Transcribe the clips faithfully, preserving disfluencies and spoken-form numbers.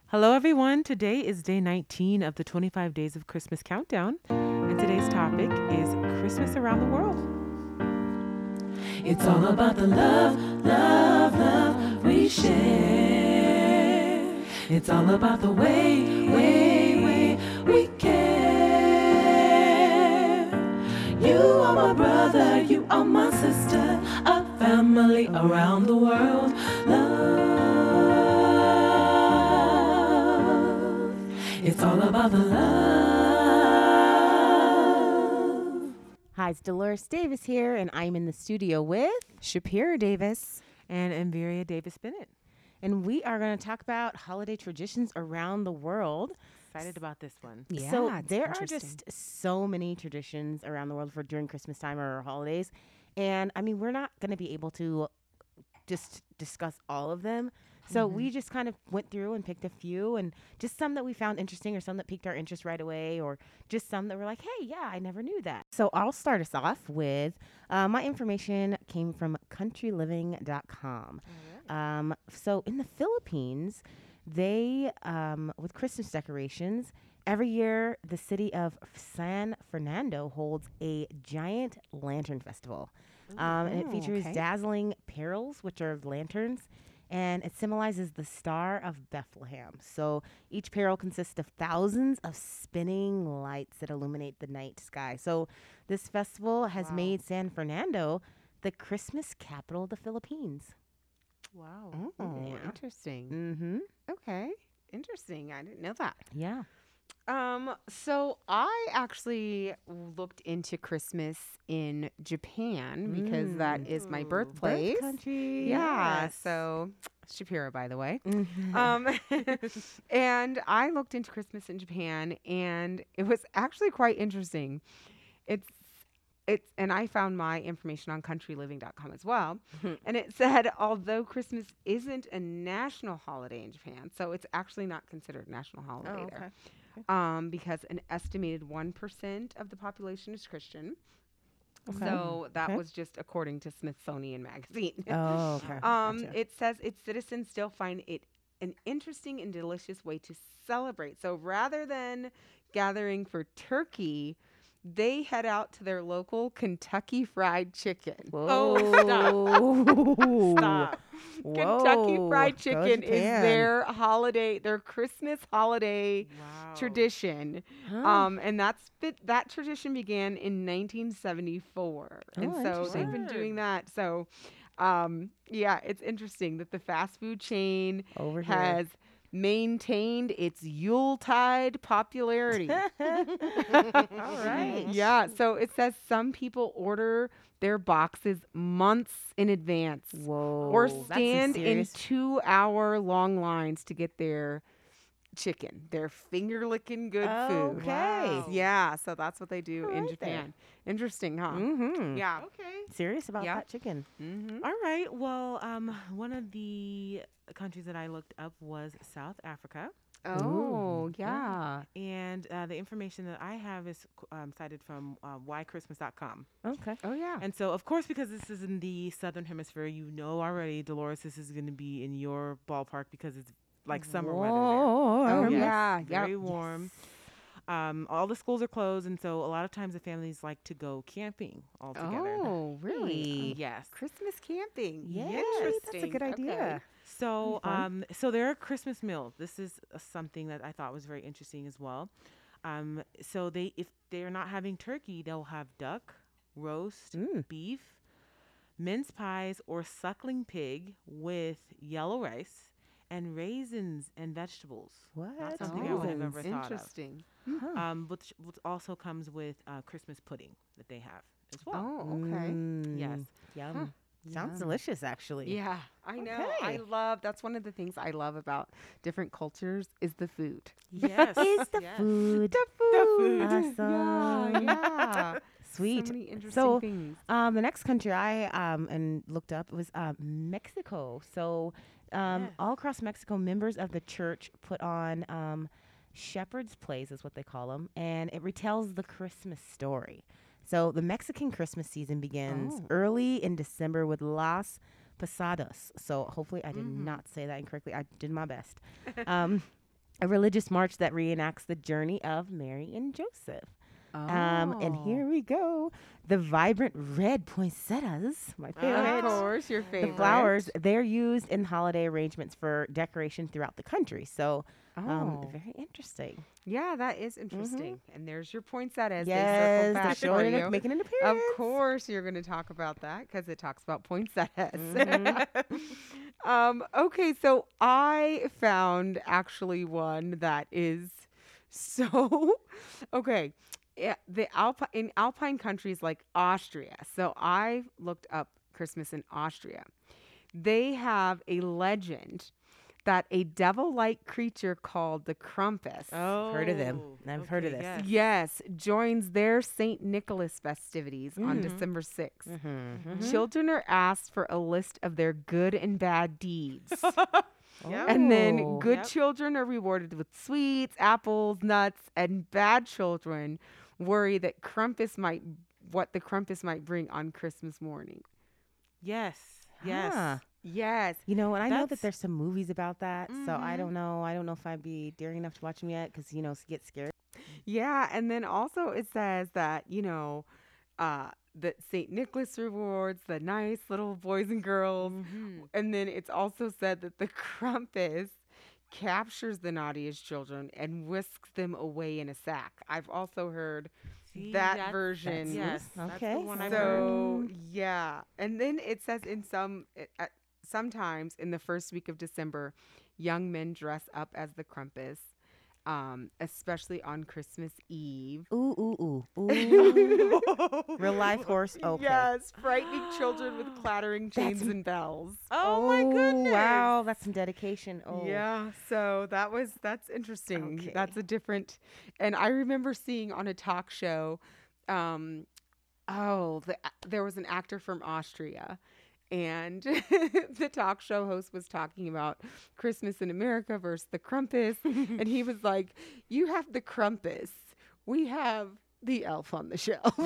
Hello, everyone. Today is day nineteen of the twenty-five Days of Christmas Countdown, and today's topic is Christmas around the world. It's all about the love, love, love we share. It's all about the way, way, way we care. You are my brother, you are my sister, a family around the world. Love. It's all about the love. Hi, it's Dolores Davis here, and I'm in the studio with Shapira Davis. And Enviria Davis Bennett. and we are going to talk about holiday traditions around the world. Excited about this one. Yeah, so it's there are interesting. just so many traditions around the world for during Christmas time or holidays, and I mean we're not going to be able to just discuss all of them. So Mm-hmm. we just kind of went through and picked a few, and just some that we found interesting, or some that piqued our interest right away, or just some that were like, "Hey, yeah, I never knew that." So I'll start us off with uh, my information came from country living dot com. Um, so in the Philippines, they um, with Christmas decorations every year, the city of San Fernando holds a giant lantern festival, um, and it Oh, features okay. dazzling perils, which are lanterns, and it symbolizes the Star of Bethlehem. So each peril consists of thousands of spinning lights that illuminate the night sky. So this festival has Wow. made San Fernando the Christmas capital of the Philippines. Wow. Oh, Yeah. interesting. Mm-hmm. Okay, interesting. I didn't know that. Yeah. Um, so I actually looked into Christmas in Japan because that Mm. is my Ooh. birthplace. Birth country. Yeah. Yes. So Shapira, by the way. Mhm. Um, and I looked into Christmas in Japan, and it was actually quite interesting. It's it's and I found my information on country living dot com as well. And it said although Christmas isn't a national holiday in Japan, so it's actually not considered a national holiday Oh, there. okay. Um, because an estimated one percent of the population is Christian. Okay. So that Okay. was just according to Smithsonian Magazine. Oh, okay. Um, Gotcha. It says its citizens still find it an interesting and delicious way to celebrate. So rather than gathering for turkey, they head out to their local Kentucky Fried Chicken. Oh, Whoa. Stop. Kentucky Whoa. Fried Go Chicken is Japan. their holiday, their Christmas holiday Wow. tradition. Huh. Um, and that's bit, that tradition began in nineteen seventy-four, and Oh, so they've been interesting. doing that. So, um, yeah, it's interesting that the fast food chain Over here. has maintained its Yuletide popularity. All right. Yeah, so it says some people order their boxes months in advance Whoa. or That's some stand in serious- two hour long lines to get their chicken, their finger licking good food. Okay. Wow. Yeah, so that's what they do All in right there. Japan. Interesting, huh? Mm-hmm. Yeah. Okay. Serious about Yeah. that chicken. Mm-hmm. All right. Well, um, one of the countries that I looked up was South Africa. Oh, yeah. And uh, the information that I have is um, cited from uh, why christmas dot com. Okay. Oh, yeah. And so, of course, because this is in the southern hemisphere, you know already, Dolores, this is going to be in your ballpark because it's like summer weather Oh, Warm. there. yeah. Yes, Yep. very warm. Um, all the schools are closed, and so a lot of times the families like to go camping all together. Oh, really? Yes. Christmas camping. Yeah, Interesting. that's a good Okay. idea. So, fun. um, so there are Christmas meals. This is uh, something that I thought was very interesting as well. Um, so they, if they're not having turkey, they'll have duck, roast, Mm. beef, mince pies, or suckling pig with yellow rice and raisins and vegetables. What? Not something I would have Raisins. ever thought of. Interesting. Huh. Um, which, which also comes with uh, Christmas pudding that they have as well. Oh, okay. Mm. Yes. Yum. Huh. Sounds Yum. delicious, actually. Yeah, I know. I Okay. love that's one of the things I love about different cultures is the food. Yes. Is the yes. food The food. awesome? Yeah, yeah. Sweet. So many interesting So, things. Um, the next country I um and looked up was um Mexico. So, um, Yes. all across Mexico, members of the church put on um shepherds' plays, is what they call them, and it retells the Christmas story. So the Mexican Christmas season begins Oh. early in December with Las Posadas. So hopefully I did Mhm. not say that incorrectly. I did my best. um, a religious march that reenacts the journey of Mary and Joseph. Um, and here we go. The vibrant red poinsettias, my Of favorite. course, your The favorite. flowers, they're used in holiday arrangements for decoration throughout the country. So, um, Oh. very interesting. Yeah, that is interesting. And there's your poinsettias. They Yes, circle they're back for showing it, you. making an Of appearance. course, you're going to talk about that because it talks about poinsettias. Mhm. um, okay, so I found actually one that is so okay. Yeah, the Alpi- in Alpine countries like Austria. So I looked up Christmas in Austria. They have a legend that a devil-like creature called the Krampus. Oh, Heard of them. I've heard of okay, this. yes. Yes, joins their Saint Nicholas festivities on Mhm. December sixth. Mhm. Children are asked for a list of their good and bad deeds. Yep. And then Oh. good Yep. children are rewarded with sweets, apples, nuts, and bad children worry that Krampus might what the Krampus might bring on Christmas morning. Yes. Yes. Huh. Yes. You know, and I know that That's- there's some movies about that. So I Mhm. don't know. I don't know if I'd be daring enough to watch them yet because, you know, s- get scared. Yeah, and then also it says that, you know, uh that Saint Nicholas rewards the nice little boys and girls. Mhm. And then it's also said that the Krampus captures the naughtiest children and whisks them away in a sack. I've also heard See, that that's- version. Yes. That's Okay, the one I've heard. So yeah, and then it says in some it- uh, sometimes in the first week of December, young men dress up as the Krampus, um, especially on Christmas Eve. Ooh, ooh, ooh. Ooh. Real life horse. Okay. Yes, frightening children with clattering chains That's- and bells. Oh, my goodness. Wow, that's some dedication. Oh. Yeah, so that was that's interesting. Okay. That's a different, and I remember seeing on a talk show, um, oh, the, there was an actor from Austria, and the talk show host was talking about Christmas in America versus the Krampus, and he was like, "You have the Krampus, we have." The elf on the shelf.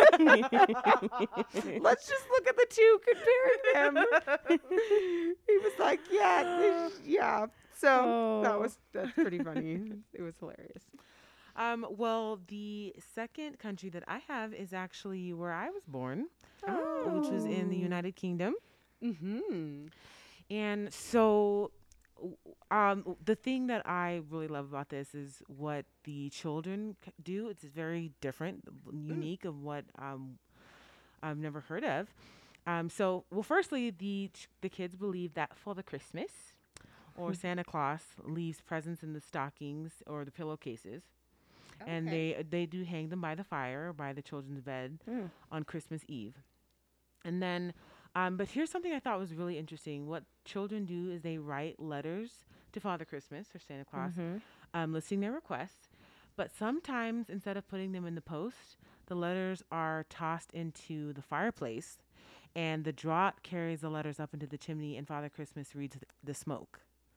Let's just look at the two, comparing them. He was like, yeah, this- yeah. So that Oh. was that's pretty funny. It was hilarious. Um, well, the second country that I have is actually where I was born, which was in the Oh. United Kingdom. Mm-hmm. And so, w- um, the thing that I really love about this is what the children c- do. It's very different, unique of what um, I've never heard of. Um, so, well, firstly, the ch- the kids believe that Father Christmas or Santa Claus leaves presents in the stockings or the pillowcases, and they they do hang them by the fire or by the children's bed Mm. on Christmas Eve. And then, um, but here's something I thought was really interesting. What children do is they write letters to Father Christmas or Santa Claus, Mhm. um, listing their requests. But sometimes, instead of putting them in the post, the letters are tossed into the fireplace, and the draught carries the letters up into the chimney, and Father Christmas reads th- the smoke.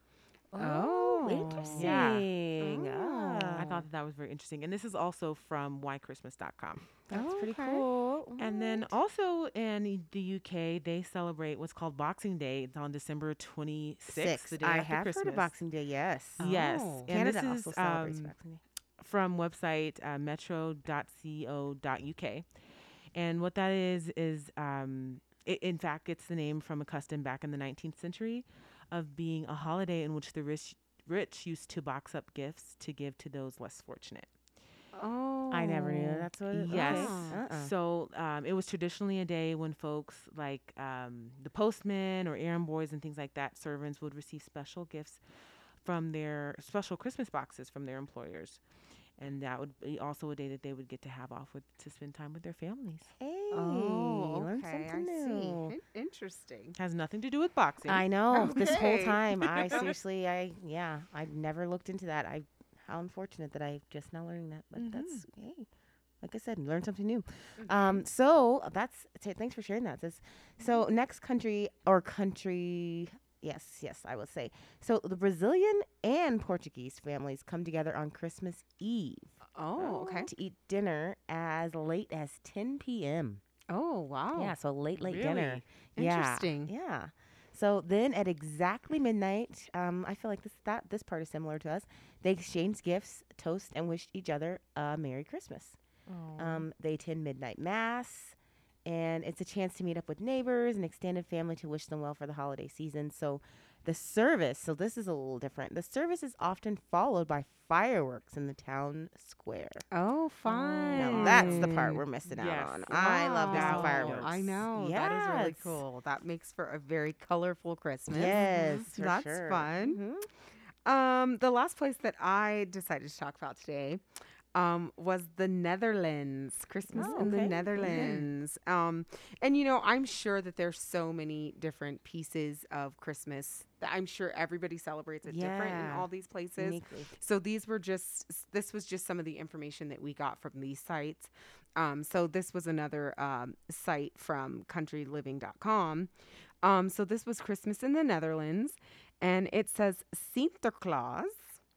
Oh, Oh. interesting. Oh. Ah. I thought that, that was very interesting. And this is also from why christmas dot com. That's pretty Okay. cool. And then also in the U K, they celebrate what's called Boxing Day. It's on December twenty-sixth, Six. the day I after have Christmas. heard of Boxing Day. Yes. Yes. Oh. And Canada this also is celebrates um, Boxing Day. from website uh, metro dot co dot uk. And what that is, is um, it, in fact, gets the name from a custom back in the nineteenth century of being a holiday in which the rich, rich used to box up gifts to give to those less fortunate. Oh, I never knew that's what it Yes. okay. Uh-uh. So um, it was traditionally a day when folks like um, the postmen or errand boys and things like that, servants would receive special gifts from their special Christmas boxes from their employers. And that would be also a day that they would get to have off with to spend time with their families. Hey, Oh, learn okay. I something new. see. In- interesting. Has nothing to do with boxing. I know. This whole Okay. time, I seriously, I yeah, I never looked into that. I, how unfortunate that I just now learning that. But that's hey, like I said, learn something new. Um, so that's t- thanks for sharing that, sis. So next country or country, yes, yes, I will say. So the Brazilian and Portuguese families come together on Christmas Eve Oh, okay. to eat dinner as late as ten p.m. Oh, wow. Yeah, so late, late dinner. Really? Yeah, Interesting. Yeah. So then at exactly midnight, um, I feel like this that this part is similar to us. They exchange gifts, toast, and wish each other a Merry Christmas. Oh. Um, they attend midnight mass, and it's a chance to meet up with neighbors and extended family to wish them well for the holiday season. So the service, so this is a little different. The service is often followed by fireworks in the town square. Oh, fun. Now that's the part we're missing Yes. out on. I love me some Wow. fireworks. I know. That is really Yes. cool. That makes for a very colorful Christmas. Yes, Mhm. for That's sure. fun. Mhm. Um, the last place that I decided to talk about today um, was the Netherlands. Christmas Oh, in the okay. Mhm. Netherlands. Um, and, you know, I'm sure that there's so many different pieces of Christmas that I'm sure everybody celebrates it different in Yeah. all these places. Uniquely. So these were just, s- this was just some of the information that we got from these sites. Um, so this was another um, site from country living dot com. Um, so this was Christmas in the Netherlands. And it says Sinterklaas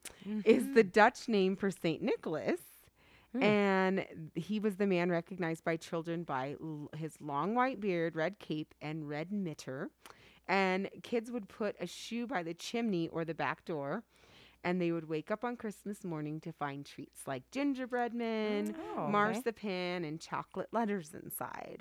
is the Dutch name for Saint Nicholas. Hmm. And he was the man recognized by children by l- his long white beard, red cape, and red mitre. And kids would put a shoe by the chimney or the back door. And they would wake up on Christmas morning to find treats like gingerbread men, Oh, okay. marzipan, and chocolate letters inside.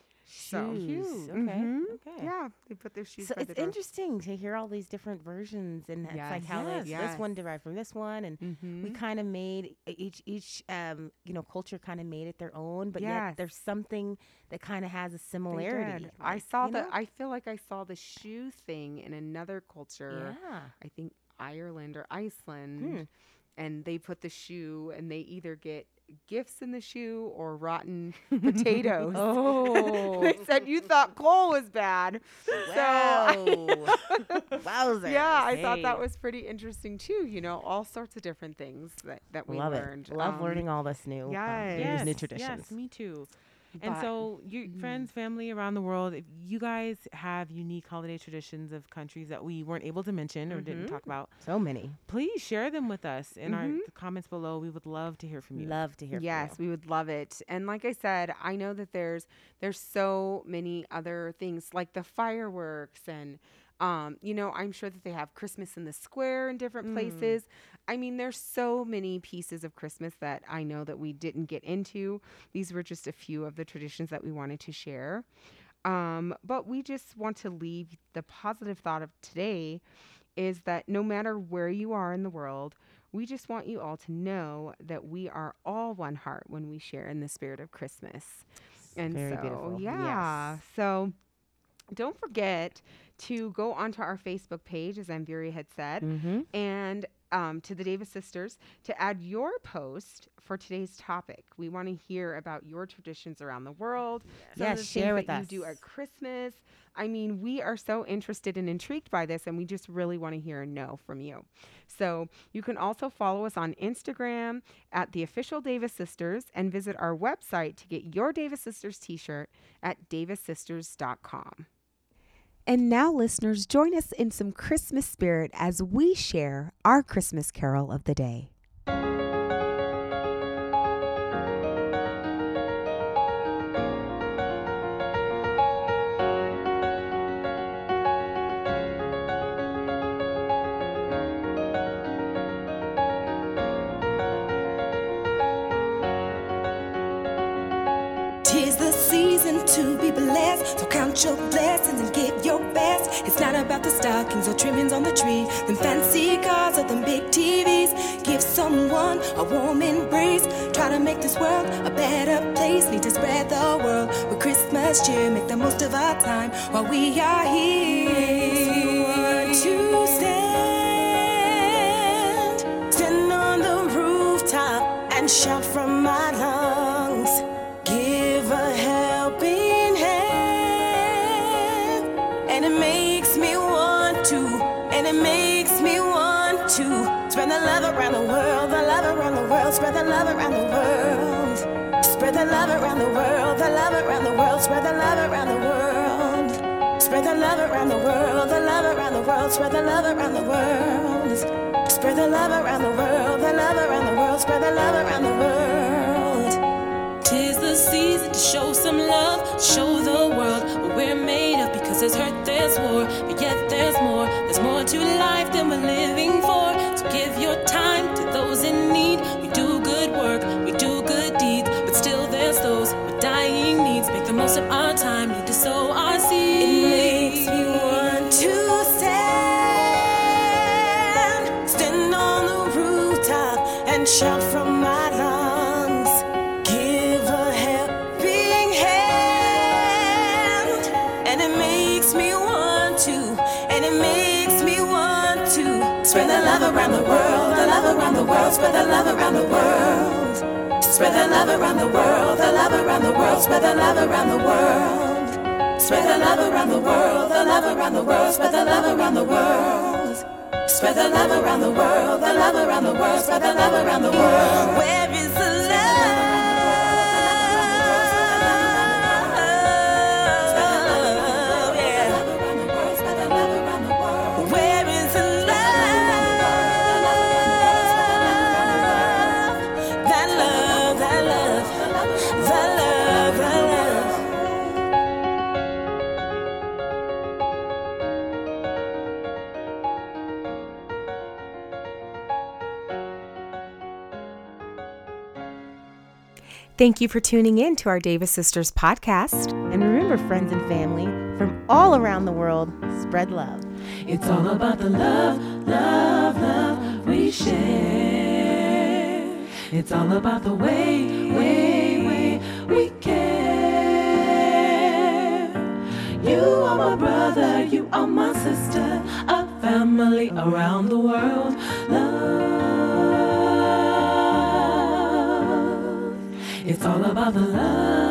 So, Shoes. Okay. Mhm. Okay. Yeah, they put their shoes So by it's the door. interesting to hear all these different versions, and it's like Yes. how Yes. they, this one Yes. derived from this one, and Mhm. we kind of made e- each each um you know culture kind of made it their own, but Yes. yet there's something that kind of has a They similarity. did. I like, saw you the. know? I feel like I saw the shoe thing in another culture. Yeah. I think Ireland or Iceland, Hmm. and they put the shoe, and they either get gifts in the shoe or rotten potatoes. Oh. They said you thought coal was bad. Wow. So Wowzers. yeah, I thought Hey. that was pretty interesting too. You know, all sorts of different things that that we Love learned. it. Love Um, learning all this new, um, yes. these Yes, new traditions. yes, me too. And but- so, your Mhm. friends, family around the world, if you guys have unique holiday traditions of countries that we weren't able to mention or didn't Mhm. talk about, So many. please share them with us in our Mhm. the comments below. We would love to hear from you. Love to hear. from Yes, you. we would love it. And like I said, I know that there's there's so many other things like the fireworks and um, you know, I'm sure that they have Christmas in the square in different Mm. places. I mean, there's so many pieces of Christmas that I know that we didn't get into. These were just a few of the traditions that we wanted to share. Um, but we just want to leave the positive thought of today is that no matter where you are in the world, we just want you all to know that we are all one heart when we share in the spirit of Christmas. And Very so, beautiful. yeah. Yes. So don't forget to go onto our Facebook page, as Amviri had said, Mm-hmm. and um, to the Davis Sisters to add your post for today's topic. We want to hear about your traditions around the world. some of Yes, the share things with that us. you do at Christmas. I mean, we are so interested and intrigued by this, and we just really want to hear and know from you. So you can also follow us on Instagram at the official Davis Sisters and visit our website to get your Davis Sisters t-shirt at davis sisters dot com. And now, listeners, join us in some Christmas spirit as we share our Christmas carol of the day. Tis the season to be blessed, so count your blessings and get your best. It's not about the stockings or trimmings on the tree, them fancy cars or them big T Vs. Give someone a warm embrace. Try to make this world a better place. Need to spread the word with Christmas cheer. Make the most of our time while we are here. To stand, stand on the rooftop and shout from my lungs. Give a helping hand, and it makes me want to, and it makes me want to spread the love around the world, the love around the world, spread the love around the world, spread the love around the world, the love around the world, spread the love around the world, spread the love around the world, the love around the world, spread the love around the world, spread the love around the world, the love around the world, spread the love around the world. Tis the season to show some love, show the world what we're made of, because there's hurt, there's war, but yet there's more. There's more to life than we're living for. So give your time to those in need. We do good work, we do good deeds, but still there's those with dying needs. Make the most of our time, need to sow our seeds. It makes me want to stand, stand on the rooftop and shout from my lungs. Give a helping hand, and it makes me want to, and it makes me want to spread the love around the world, the love around the world, spread the love around the world. Spread the love around the world, the love around the world, spread the love around the world. Spread the love around the world, the love around the world, spread the love around the world. Spread the love around the world, the love around the world, spread the love around the world. Where is the love? Thank you for tuning in to our Davis Sisters podcast. And remember, friends and family from all around the world, spread love. It's all about the love, love, love we share. It's all about the way, way, way we care. You are my brother, you are my sister, a family around the world. Love. It's all about the love.